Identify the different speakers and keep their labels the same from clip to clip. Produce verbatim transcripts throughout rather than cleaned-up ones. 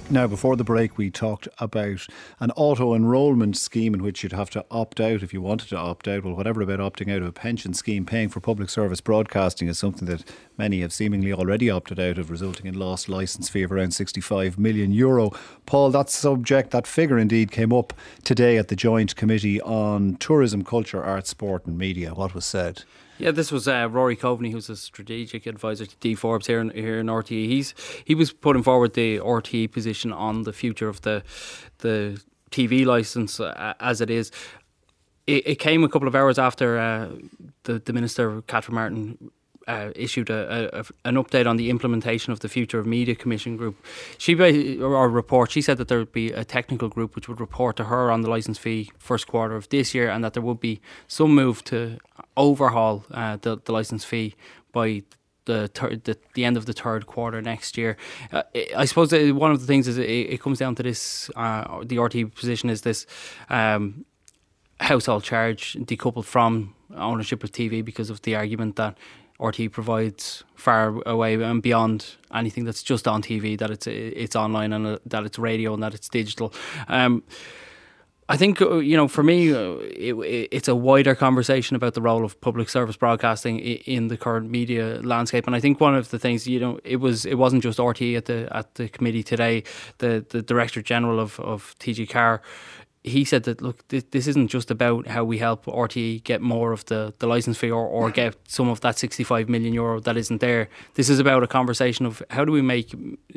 Speaker 1: Now, before the break, we talked about an auto-enrolment scheme in which you'd have to opt out if you wanted to opt out. Well, whatever about opting out of a pension scheme, paying for public service broadcasting is something that many have seemingly already opted out of, resulting in lost licence fee of around sixty-five million euro. Paul, that subject, that figure indeed came up today at the Joint Committee on Tourism, Culture, Arts, Sport and Media. What was said?
Speaker 2: Yeah, this was uh, Rory Coveney, who's a strategic advisor to D Forbes here in, here in R T E. He's he was putting forward the R T E position on the future of the the T V licence uh, as it is. It, it came a couple of hours after uh, the the Minister Catherine Martin Uh, issued a, a, an update on the implementation of the Future of Media Commission group. She or report. She said that there would be a technical group which would report to her on the licence fee first quarter of this year, and that there would be some move to overhaul uh, the, the licence fee by the, third, the the end of the third quarter next year. Uh, I suppose that one of the things is it, it comes down to this. Uh, the R T E position is this um, household charge decoupled from ownership of T V, because of the argument that R T E provides far away and beyond anything that's just on T V, that it's it's online and uh, that it's radio and that it's digital. Um, I think, uh, you know, for me, uh, it, it's a wider conversation about the role of public service broadcasting in, in the current media landscape. And I think one of the things, you know, it was it wasn't just R T E at the at the committee today. The the Director General of of T G Carr, he said that, look, this, this isn't just about how we help R T E get more of the, the licence fee or, or get some of that sixty-five million euro that isn't there. This is about a conversation of how do we make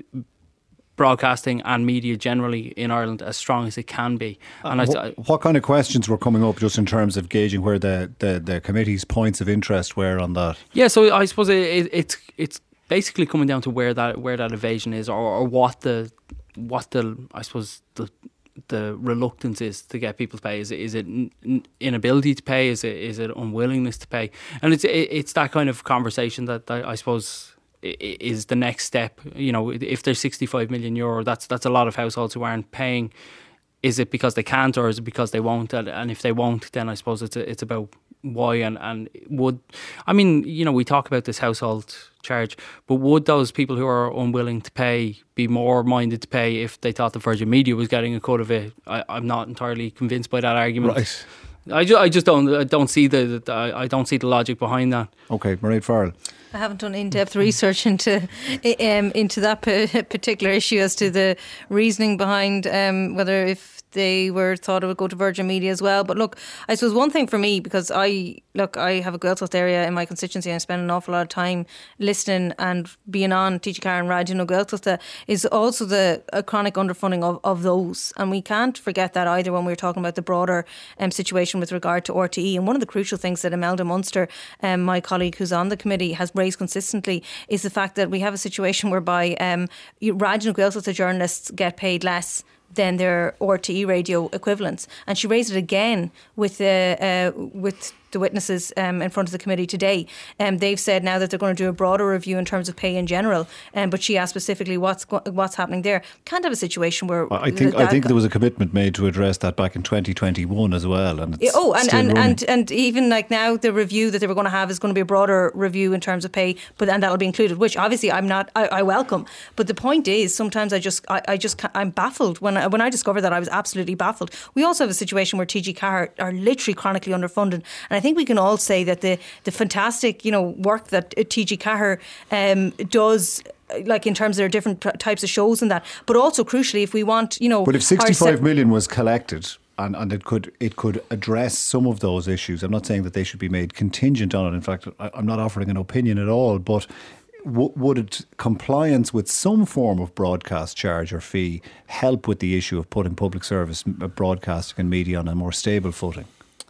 Speaker 2: broadcasting and media generally in Ireland as strong as it can be. And
Speaker 1: uh,
Speaker 2: I,
Speaker 1: what, what kind of questions were coming up just in terms of gauging where the, the, the committee's points of interest were on that?
Speaker 2: Yeah, so I suppose it, it, it's it's basically coming down to where that where that evasion is, or, or what the what the I suppose the the reluctance is to get people to pay. Is it, is it inability to pay? Is it is it unwillingness to pay? And it's it, it's that kind of conversation that, that I suppose is the next step. You know, if there's sixty-five million euro, that's that's a lot of households who aren't paying. Is it because they can't, or is it because they won't? And, and if they won't, then I suppose it's a, it's about why and, and would, I mean, you know, we talk about this household charge, but would those people who are unwilling to pay be more minded to pay if they thought the Virgin Media was getting a cut of it? I, I'm not entirely convinced by that argument.
Speaker 1: Right.
Speaker 2: I just, I just don't I don't see the, the I don't see the logic behind that.
Speaker 1: Okay, Mairead Farrell.
Speaker 3: I haven't done in-depth research into um, into that particular issue as to the reasoning behind um, whether if they were thought it would go to Virgin Media as well. But look, I suppose one thing for me, because I look, I have a Gaeltacht area in my constituency and I spend an awful lot of time listening and being on T G Carr and Radio Gaeltacht, is also the uh, chronic underfunding of, of those. And we can't forget that either when we're talking about the broader um, situation with regard to R T E. And one of the crucial things that Imelda Munster, um, my colleague who's on the committee, has raised consistently is the fact that we have a situation whereby um, Radio Gaeltacht journalists get paid less than their R T E radio equivalents. And she raised it again with uh, uh, with the witnesses um, in front of the committee today. Um, they've said now that they're going to do a broader review in terms of pay in general. Um, but she asked specifically what's what's happening there. Can't have a situation where
Speaker 1: I think I think there was a commitment made to address that back in twenty twenty-one as well. And it's
Speaker 3: oh, and
Speaker 1: still
Speaker 3: and,
Speaker 1: running.
Speaker 3: and and even like now, the review that they were going to have is going to be a broader review in terms of pay, but then that'll be included, which obviously I'm not. I, I welcome. But the point is, sometimes I just I, I just can't, I'm baffled when I, when I discovered that. I was absolutely baffled. We also have a situation where T G Carr are literally chronically underfunded, and I think we can all say that the the fantastic, you know, work that T G Carr um, does, like in terms of their different types of shows and that, but also crucially, if we want, you know,
Speaker 1: but if sixty-five million was collected and, and it could it could address some of those issues, I'm not saying that they should be made contingent on it. In fact, I, I'm not offering an opinion at all, but w- would it, compliance with some form of broadcast charge or fee help with the issue of putting public service broadcasting and media on a more stable footing?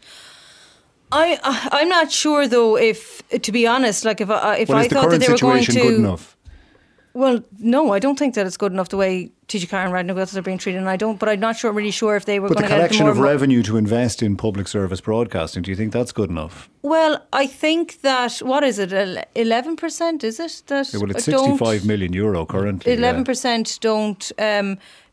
Speaker 3: I I'm not sure though. If to be honest, like if I if
Speaker 1: well,
Speaker 3: I
Speaker 1: the
Speaker 3: thought that they were going to,
Speaker 1: good enough?
Speaker 3: Well, no, I don't think that it's good enough the way T G Carr and Radio Gaeltacht are being treated, and I don't. But I'm not sure, really sure if they were
Speaker 1: but
Speaker 3: going to
Speaker 1: the
Speaker 3: get
Speaker 1: collection
Speaker 3: more
Speaker 1: of revenue to invest in public service broadcasting. Do you think that's good enough?
Speaker 3: Well, I think that what is it, eleven percent? Is it that?
Speaker 1: Yeah, well, it's sixty-five million euro currently.
Speaker 3: Eleven percent don't. Um,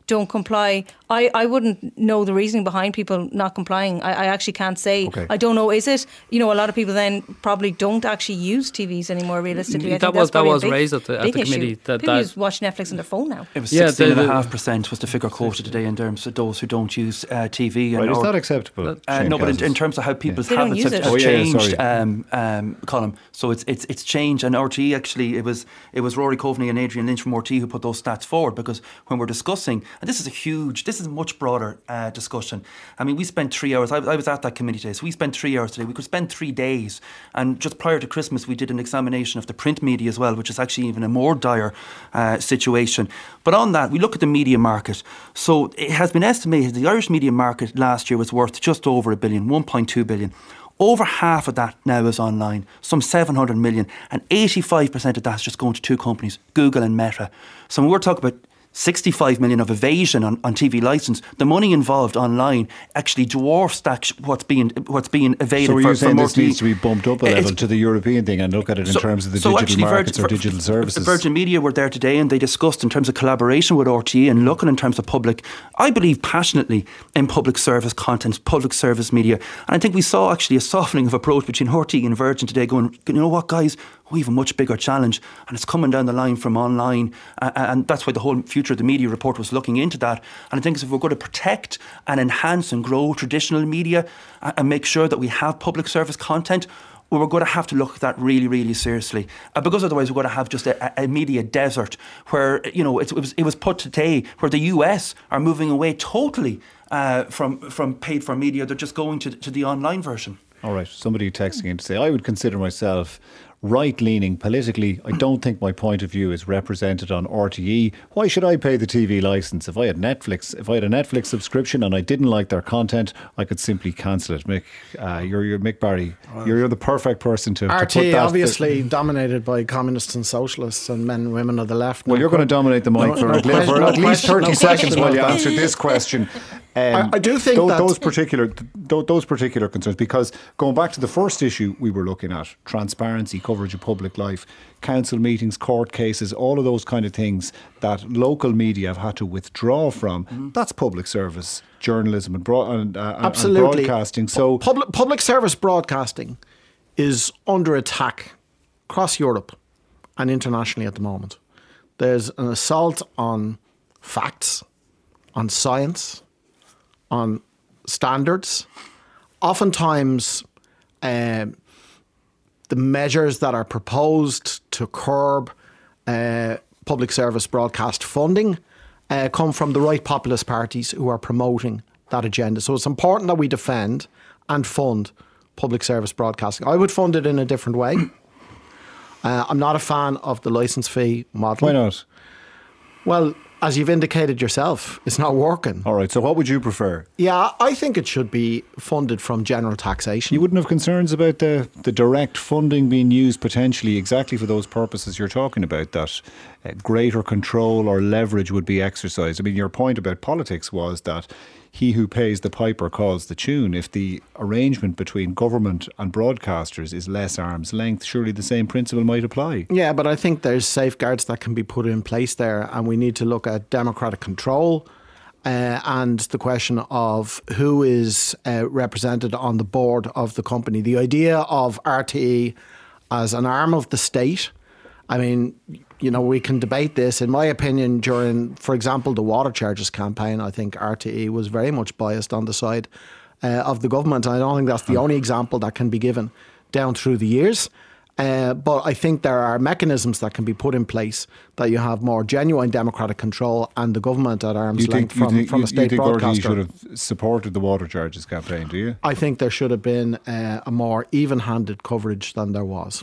Speaker 3: don't comply. I, I wouldn't know the reasoning behind people not complying. I, I actually can't say.
Speaker 1: Okay.
Speaker 3: I don't know. Is it, you know, a lot of people then probably don't actually use T Vs anymore, realistically. I
Speaker 2: that
Speaker 3: think
Speaker 2: was
Speaker 3: that's
Speaker 2: that
Speaker 3: probably
Speaker 2: was
Speaker 3: a big,
Speaker 2: raised at the, at
Speaker 3: big
Speaker 2: the
Speaker 3: issue.
Speaker 2: committee. That,
Speaker 3: People
Speaker 2: that
Speaker 3: use watch Netflix on their phone now.
Speaker 4: It was
Speaker 2: Yeah,
Speaker 4: sixteen
Speaker 2: the-
Speaker 4: and a
Speaker 2: the-
Speaker 4: half percent was the figure quoted today in terms of those who don't use uh, T V. And
Speaker 1: Right, is
Speaker 4: or-
Speaker 1: that acceptable?
Speaker 4: Uh,
Speaker 1: Shane
Speaker 4: no, but in,
Speaker 1: Cassells?
Speaker 4: in terms of how people's
Speaker 3: They don't
Speaker 4: habits
Speaker 3: use
Speaker 4: have,
Speaker 3: it.
Speaker 4: have
Speaker 1: Oh, yeah, yeah,
Speaker 4: changed,
Speaker 1: sorry.
Speaker 4: um, um, Colin. So it's it's it's changed. And R T E actually, it was it was Rory Coveney and Adrian Lynch from R T E who put those stats forward, because when we're discussing, and this is a huge, this is a much broader uh, discussion. I mean, we spent three hours. I, I was at that committee today, so we spent three hours today. We could spend three days. And just prior to Christmas, we did an examination of the print media as well, which is actually even a more dire uh, situation. But on that, we look at the media market. So it has been estimated the Irish media market last year was worth just over a billion, one point two billion. Over half of that now is online, some seven hundred million, and eighty-five percent of that's just going to two companies, Google and Meta. So when we're talking about sixty-five million of evasion on, on T V licence, the money involved online actually dwarfs that sh- what's being what's being evaded.
Speaker 1: So are
Speaker 4: for,
Speaker 1: you saying
Speaker 4: for
Speaker 1: this
Speaker 4: more
Speaker 1: needs to be bumped up a
Speaker 4: It's-
Speaker 1: level to the European thing and look at it in
Speaker 4: so-
Speaker 1: terms of the
Speaker 4: so
Speaker 1: digital
Speaker 4: actually
Speaker 1: markets
Speaker 4: Virgin,
Speaker 1: or digital services?
Speaker 4: Virgin Media were there today and they discussed in terms of collaboration with R T E and looking in terms of public, I believe passionately in public service content, public service media. And I think we saw actually a softening of approach between R T E and Virgin today going, you know what guys, we have a much bigger challenge and it's coming down the line from online, uh, and that's why the whole Future of the Media report was looking into that. And I think if we're going to protect and enhance and grow traditional media uh, and make sure that we have public service content, well, we're going to have to look at that really, really seriously, uh, because otherwise we're going to have just a, a media desert where, you know, it, it was it was put today where the U S are moving away totally uh, from from paid for media. They're just going to to the online version.
Speaker 1: All right, somebody texting in to say, I would consider myself right-leaning politically. I don't think my point of view is represented on R T E. Why should I pay the T V licence? If I had Netflix, if I had a Netflix subscription and I didn't like their content, I could simply cancel it. Mick, uh, you're, you're Mick Barry. You're, you're the perfect person to, to
Speaker 5: R T E
Speaker 1: put that.
Speaker 5: obviously dominated by communists and socialists and men and women of the left.
Speaker 1: Well,
Speaker 5: No
Speaker 1: you're going to
Speaker 5: que-
Speaker 1: dominate the mic
Speaker 5: no-
Speaker 1: for,
Speaker 5: no
Speaker 1: at, le-
Speaker 5: question-
Speaker 1: for
Speaker 5: no
Speaker 1: at least
Speaker 5: question-
Speaker 1: thirty
Speaker 5: no
Speaker 1: seconds
Speaker 5: question
Speaker 1: while you
Speaker 5: about that.
Speaker 1: answer this question. Um,
Speaker 5: I- I do think
Speaker 1: tho-
Speaker 5: that-
Speaker 1: those particular th- those particular concerns, because going back to the first issue we were looking at, transparency, coverage of public life, council meetings, court cases, all of those kind of things that local media have had to withdraw from. Mm-hmm. That's public service journalism and, broad, and, uh, and
Speaker 5: Absolutely.
Speaker 1: broadcasting. So
Speaker 5: public public service broadcasting is under attack across Europe and internationally at the moment. There's an assault on facts, on science, on standards. Oftentimes, um, the measures that are proposed to curb uh, public service broadcast funding uh, come from the right populist parties who are promoting that agenda. So it's important that we defend and fund public service broadcasting. I would fund it in a different way. Uh, I'm not a fan of the licence fee model.
Speaker 1: why not?
Speaker 5: Well, as you've indicated yourself, it's not working.
Speaker 1: All right, so what would you prefer?
Speaker 5: Yeah, I think it should be funded from general taxation.
Speaker 1: You wouldn't have concerns about the, the direct funding being used potentially exactly for those purposes you're talking about, that uh, greater control or leverage would be exercised. I mean, your point about politics was that he who pays the piper calls the tune. If the arrangement between government and broadcasters is less arm's length, surely the same principle might apply.
Speaker 5: Yeah, but I think there's safeguards that can be put in place there, and we need to look at democratic control uh, and the question of who is uh, represented on the board of the company. The idea of R T E as an arm of the state, I mean, you know, we can debate this. In my opinion, during, for example, the water charges campaign, I think R T E was very much biased on the side uh, of the government. And I don't think that's the only example that can be given down through the years. Uh, but I think there are mechanisms that can be put in place that you have more genuine democratic control and the government at arm's
Speaker 1: You
Speaker 5: length
Speaker 1: think, you
Speaker 5: from,
Speaker 1: think,
Speaker 5: from
Speaker 1: you,
Speaker 5: a state
Speaker 1: you think R T E
Speaker 5: broadcaster.
Speaker 1: should have supported the water charges campaign, do you?
Speaker 5: I think there should have been uh, a more even-handed coverage than there was.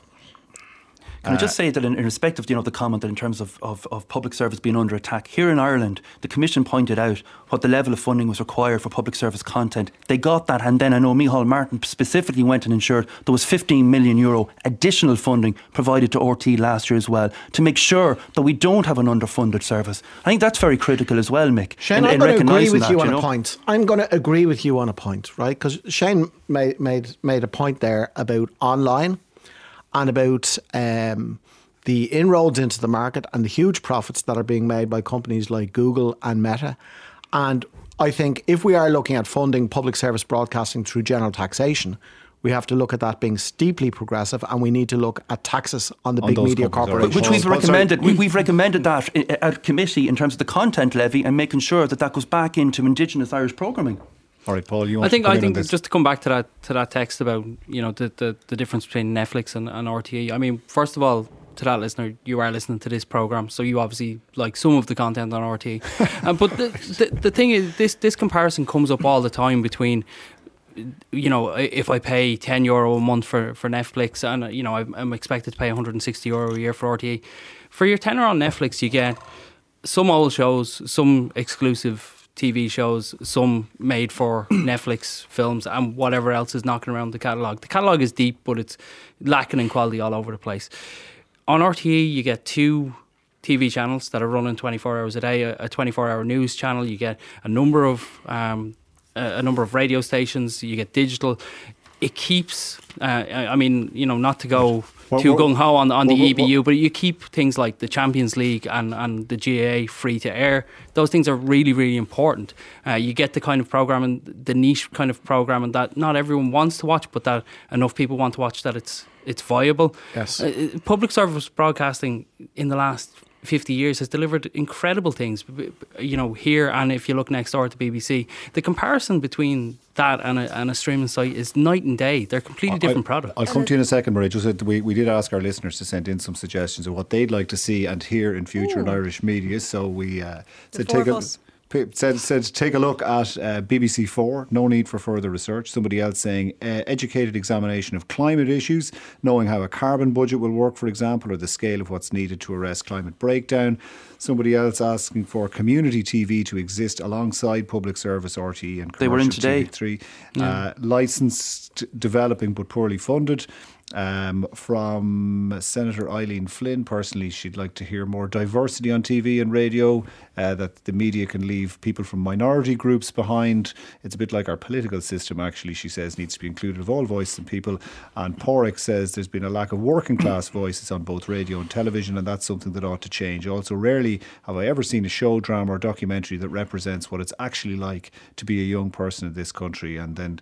Speaker 4: Can I just say that in, in respect of, you know, the comment that in terms of, of, of public service being under attack, here in Ireland, the Commission pointed out what the level of funding was required for public service content. They got that, and then I know Micheál Martin specifically went and ensured there was fifteen million euro additional funding provided to R T E last year as well, to make sure that we don't have an underfunded service. I think that's very critical as well, Mick.
Speaker 5: Shane,
Speaker 4: in,
Speaker 5: I'm
Speaker 4: in
Speaker 5: going to agree
Speaker 4: recognising
Speaker 5: with
Speaker 4: that,
Speaker 5: you on
Speaker 4: know?
Speaker 5: a point. I'm going to agree with you on a point, right? Because Shane made, made made a point there about online and about um, the inroads into the market and the huge profits that are being made by companies like Google and Meta. And I think if we are looking at funding public service broadcasting through general taxation, we have to look at that being steeply progressive, and we need to look at taxes on the
Speaker 1: On
Speaker 5: big
Speaker 1: those
Speaker 5: media
Speaker 1: companies,
Speaker 5: corporations.
Speaker 4: Which we've
Speaker 1: Oh,
Speaker 4: recommended. We, we've recommended that i- at committee in terms of the content levy and making sure that that goes back into Indigenous Irish programming.
Speaker 1: All right, Paul, you want
Speaker 2: I think
Speaker 1: to come
Speaker 2: I
Speaker 1: in on
Speaker 2: think
Speaker 1: this?
Speaker 2: just to come back to that to that text about, you know, the the, the difference between Netflix and, and R T E. I mean, first of all, to that listener, you are listening to this program, so you obviously like some of the content on R T E. um, but the, the the thing is, this this comparison comes up all the time between, you know, if I pay ten euro a month for, for Netflix, and you know I'm, I'm expected to pay one hundred sixty euro a year for R T E. For your tenner on Netflix, you get some old shows, some exclusive T V shows, some made for Netflix films, and whatever else is knocking around the catalogue. The catalogue is deep, but it's lacking in quality all over the place. On R T E, you get two T V channels that are running twenty-four hours a day, a twenty-four hour news channel. You get a number of um, a number of radio stations. You get digital. It keeps. Uh, I mean, you know, not to go
Speaker 1: Well,
Speaker 2: too
Speaker 1: well,
Speaker 2: gung ho on on the
Speaker 1: well,
Speaker 2: E B U,
Speaker 1: well,
Speaker 2: but you keep things like the Champions League and, and the G A A free to air. Those things are really, really important. Uh, you get the kind of programming, the niche kind of programming that not everyone wants to watch, but that enough people want to watch that it's it's viable.
Speaker 5: Yes.
Speaker 2: Uh, public service broadcasting in the last fifty years has delivered incredible things, b- b- you know, here, and if you look next door at the B B C, the comparison between that and a, and a streaming site is night and day. They're completely different
Speaker 1: I'll,
Speaker 2: products.
Speaker 1: I'll come to you in a second, Marie. Just that we, we did ask our listeners to send in some suggestions of what they'd like to see and hear in future in Irish media. So we uh, said
Speaker 3: four
Speaker 1: take
Speaker 3: of
Speaker 1: a
Speaker 3: us.
Speaker 1: p- said said take a look at uh, B B C Four. No need for further research. Somebody else saying uh, educated examination of climate issues, knowing how a carbon budget will work, for example, or the scale of what's needed to arrest climate breakdown. Somebody else asking for community T V to exist alongside public service R T E and
Speaker 4: They were in
Speaker 1: commercial
Speaker 4: today.
Speaker 1: T V three. Uh, licensed, developing but poorly funded. Um, from Senator Eileen Flynn, personally, she'd like to hear more diversity on T V and radio, uh, that the media can leave people from minority groups behind. It's a bit like our political system, actually, she says, needs to be included of all voices and people. And Porrick says there's been a lack of working class voices on both radio and television, and that's something that ought to change. Also, rarely have I ever seen a show, drama or documentary that represents what it's actually like to be a young person in this country. And then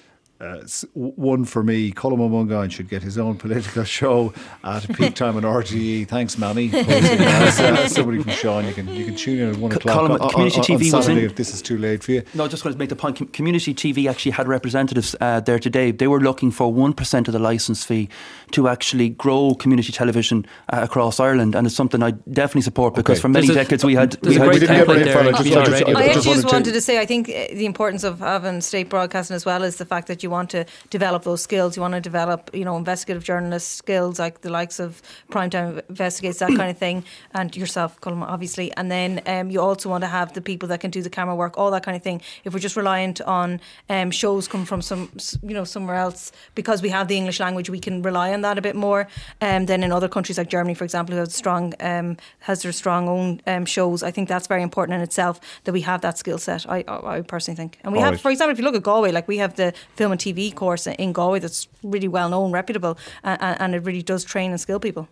Speaker 1: Uh, s- w- one for me, Colm O'Mungan should get his own political show at a peak time on R T E. Thanks, Mammy. As, uh, somebody from Sean, you can you can tune in at one
Speaker 4: Co-
Speaker 1: o'clock
Speaker 4: Colm,
Speaker 1: on, on,
Speaker 4: Community
Speaker 1: on
Speaker 4: T V was
Speaker 1: Saturday
Speaker 4: in-
Speaker 1: if this is too late for you.
Speaker 4: No, I just wanted to make the point. Com- Community T V actually had representatives uh, there today. They were looking for one percent of the licence fee to actually grow community television uh, across Ireland, and it's something I definitely support because
Speaker 1: Okay.
Speaker 4: for many
Speaker 2: There's a-
Speaker 4: decades we had.
Speaker 2: there's
Speaker 4: we
Speaker 2: a
Speaker 4: had
Speaker 2: great
Speaker 1: we didn't get
Speaker 2: template
Speaker 1: very
Speaker 2: there
Speaker 1: far. I
Speaker 2: in
Speaker 1: just
Speaker 2: community
Speaker 1: wanted to-
Speaker 2: radio.
Speaker 3: I
Speaker 1: I
Speaker 3: actually
Speaker 1: just
Speaker 3: just
Speaker 1: wanted
Speaker 3: wanted
Speaker 1: to-
Speaker 3: to say, I think uh, the importance of having state broadcasting as well is the fact that you want to develop those skills. You want to develop, you know, investigative journalist skills like the likes of Primetime Investigates, that kind of thing, and yourself, Colm, obviously. And then um, you also want to have the people that can do the camera work, all that kind of thing. If we're just reliant on um, shows come from some, you know, somewhere else, because we have the English language, we can rely on that a bit more um, than in other countries like Germany, for example, who has strong um, has their strong own um, shows. I think that's very important in itself that we have that skill set. I, I personally think, and we
Speaker 1: All
Speaker 3: have,
Speaker 1: right.
Speaker 3: for example, if you look at Galway, like we have the film and T V course in Galway that's really well known, reputable, and, and it really does train and skill people.